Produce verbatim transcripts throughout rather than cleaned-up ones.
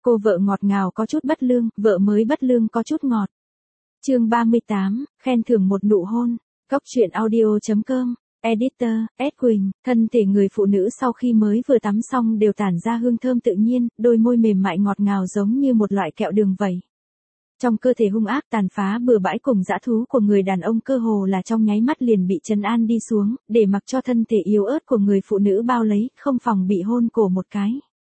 Cô vợ ngọt ngào có chút bất lương, vợ mới bất lương có chút ngọt. Chương ba mươi tám, khen thưởng một nụ hôn. Cóc truyện audio chấm com. Editor, S Quỳnh. Thân thể người phụ nữ sau khi mới vừa tắm xong đều tản ra hương thơm tự nhiên, đôi môi mềm mại ngọt ngào giống như một loại kẹo đường vậy. Trong cơ thể hung ác tàn phá bừa bãi cùng dã thú của người đàn ông cơ hồ là trong nháy mắt liền bị trấn an đi xuống, để mặc cho thân thể yếu ớt của người phụ nữ bao lấy, không phòng bị hôn cổ một cái.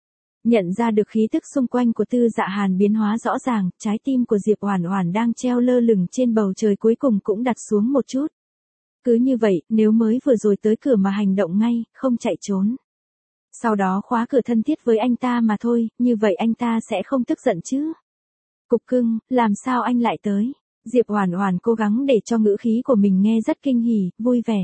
Nhận ra được khí tức xung quanh của Tư Dạ Hàn biến hóa rõ ràng, trái tim của Diệp Oản Oản đang treo lơ lửng trên bầu trời cuối cùng cũng đặt xuống một chút. Cứ như vậy, nếu mới vừa rồi tới cửa mà hành động ngay, không chạy trốn. Sau đó khóa cửa thân thiết với anh ta mà thôi, như vậy anh ta sẽ không tức giận chứ. Cục cưng, làm sao anh lại tới? Diệp Oản Oản cố gắng để cho ngữ khí của mình nghe rất kinh hỉ, vui vẻ.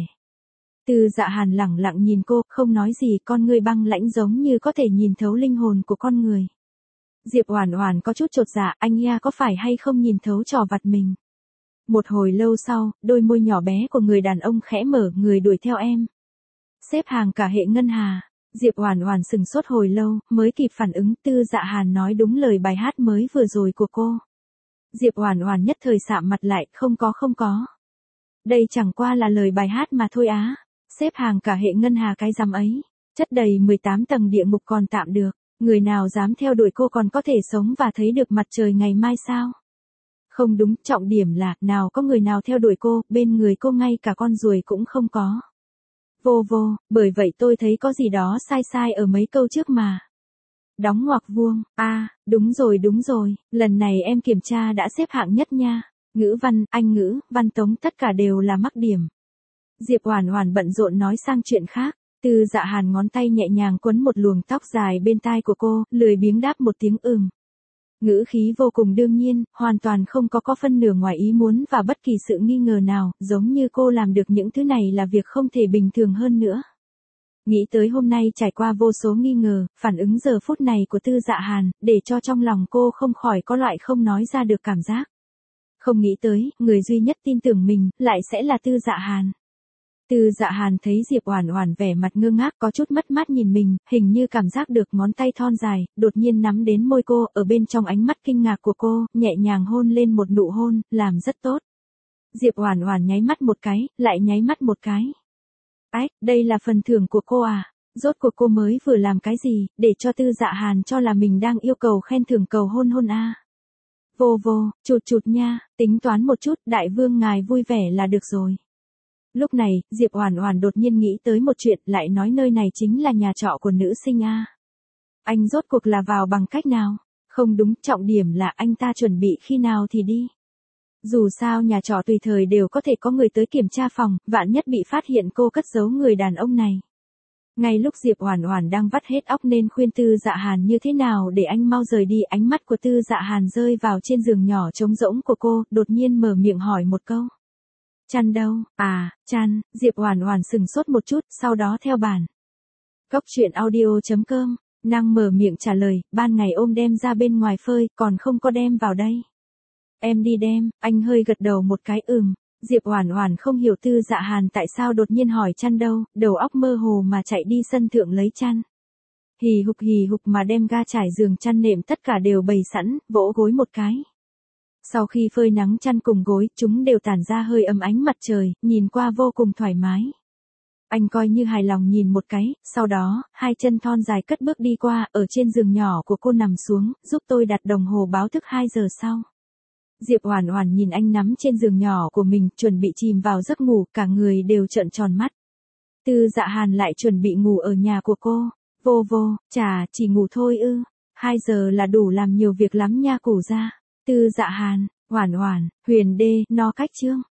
Tư Dạ Hàn lẳng lặng nhìn cô, không nói gì, con người băng lãnh giống như có thể nhìn thấu linh hồn của con người. Diệp Oản Oản có chút chột dạ, anh ya có phải hay không nhìn thấu trò vặt mình. Một hồi lâu sau, đôi môi nhỏ bé của người đàn ông khẽ mở, người đuổi theo em. Xếp hàng cả hệ ngân hà. Diệp Oản Oản sững sốt hồi lâu, mới kịp phản ứng Tư Dạ Hàn nói đúng lời bài hát mới vừa rồi của cô. Diệp Oản Oản nhất thời sạm mặt lại, không có không có. Đây chẳng qua là lời bài hát mà thôi á. Xếp hàng cả hệ ngân hà cái rắm ấy. Chất đầy mười tám tầng địa ngục còn tạm được. Người nào dám theo đuổi cô còn có thể sống và thấy được mặt trời ngày mai sao? Không đúng, trọng điểm là, nào có người nào theo đuổi cô, bên người cô ngay cả con ruồi cũng không có. Vô vô, bởi vậy tôi thấy có gì đó sai sai ở mấy câu trước mà. Đóng ngoặc vuông, a à, đúng rồi đúng rồi, lần này em kiểm tra đã xếp hạng nhất nha. Ngữ văn, Anh ngữ, văn tống tất cả đều là mắc điểm. Diệp Oản Oản bận rộn nói sang chuyện khác. Tư Dạ Hàn ngón tay nhẹ nhàng quấn một luồng tóc dài bên tai của cô, lười biếng đáp một tiếng ừm. Ngữ khí vô cùng đương nhiên, hoàn toàn không có có phân nửa ngoài ý muốn và bất kỳ sự nghi ngờ nào, giống như cô làm được những thứ này là việc không thể bình thường hơn nữa. Nghĩ tới hôm nay trải qua vô số nghi ngờ, phản ứng giờ phút này của Tư Dạ Hàn, để cho trong lòng cô không khỏi có loại không nói ra được cảm giác. Không nghĩ tới, người duy nhất tin tưởng mình, lại sẽ là Tư Dạ Hàn. Tư Dạ Hàn thấy Diệp Oản Oản vẻ mặt ngơ ngác có chút mất mát nhìn mình, hình như cảm giác được ngón tay thon dài, đột nhiên nắm đến môi cô, ở bên trong ánh mắt kinh ngạc của cô, nhẹ nhàng hôn lên một nụ hôn, làm rất tốt. Diệp Oản Oản nháy mắt một cái, lại nháy mắt một cái. Ách, đây là phần thưởng của cô à? Rốt cuộc cô mới vừa làm cái gì, để cho Tư Dạ Hàn cho là mình đang yêu cầu khen thưởng cầu hôn hôn a? À? Vô vô, chụt chụt nha, tính toán một chút, đại vương ngài vui vẻ là được rồi. Lúc này, Diệp Oản Oản đột nhiên nghĩ tới một chuyện, lại nói nơi này chính là nhà trọ của nữ sinh a. À. Anh rốt cuộc là vào bằng cách nào? Không đúng, trọng điểm là anh ta chuẩn bị khi nào thì đi. Dù sao nhà trọ tùy thời đều có thể có người tới kiểm tra phòng, vạn nhất bị phát hiện cô cất giấu người đàn ông này. Ngay lúc Diệp Oản Oản đang vắt hết óc nên khuyên Tư Dạ Hàn như thế nào để anh mau rời đi, ánh mắt của Tư Dạ Hàn rơi vào trên giường nhỏ trống rỗng của cô, đột nhiên mở miệng hỏi một câu. Chăn đâu? À, chăn. Diệp Oản Oản sững sốt một chút, sau đó theo bản. Cóc truyện audio chấm com, năng mở miệng trả lời, ban ngày ôm đem ra bên ngoài phơi, còn không có đem vào đây. Em đi đem, anh hơi gật đầu một cái ừm. Diệp Oản Oản không hiểu Tư Dạ Hàn tại sao đột nhiên hỏi chăn đâu, đầu óc mơ hồ mà chạy đi sân thượng lấy chăn. Hì hục hì hục mà đem ga trải giường chăn nệm tất cả đều bày sẵn, vỗ gối một cái. Sau khi phơi nắng chăn cùng gối, chúng đều tản ra hơi ấm ánh mặt trời, nhìn qua vô cùng thoải mái. Anh coi như hài lòng nhìn một cái, sau đó, hai chân thon dài cất bước đi qua, ở trên giường nhỏ của cô nằm xuống, giúp tôi đặt đồng hồ báo thức hai giờ sau. Diệp Oản Oản nhìn anh nắm trên giường nhỏ của mình, chuẩn bị chìm vào giấc ngủ, cả người đều trợn tròn mắt. Tư Dạ Hàn lại chuẩn bị ngủ ở nhà của cô. Vô vô, chà, chỉ ngủ thôi ư? Hai giờ là đủ làm nhiều việc lắm nha củ ra. Tư Dạ Hàn, Oản Oản, Huyền Đê, no cách chương.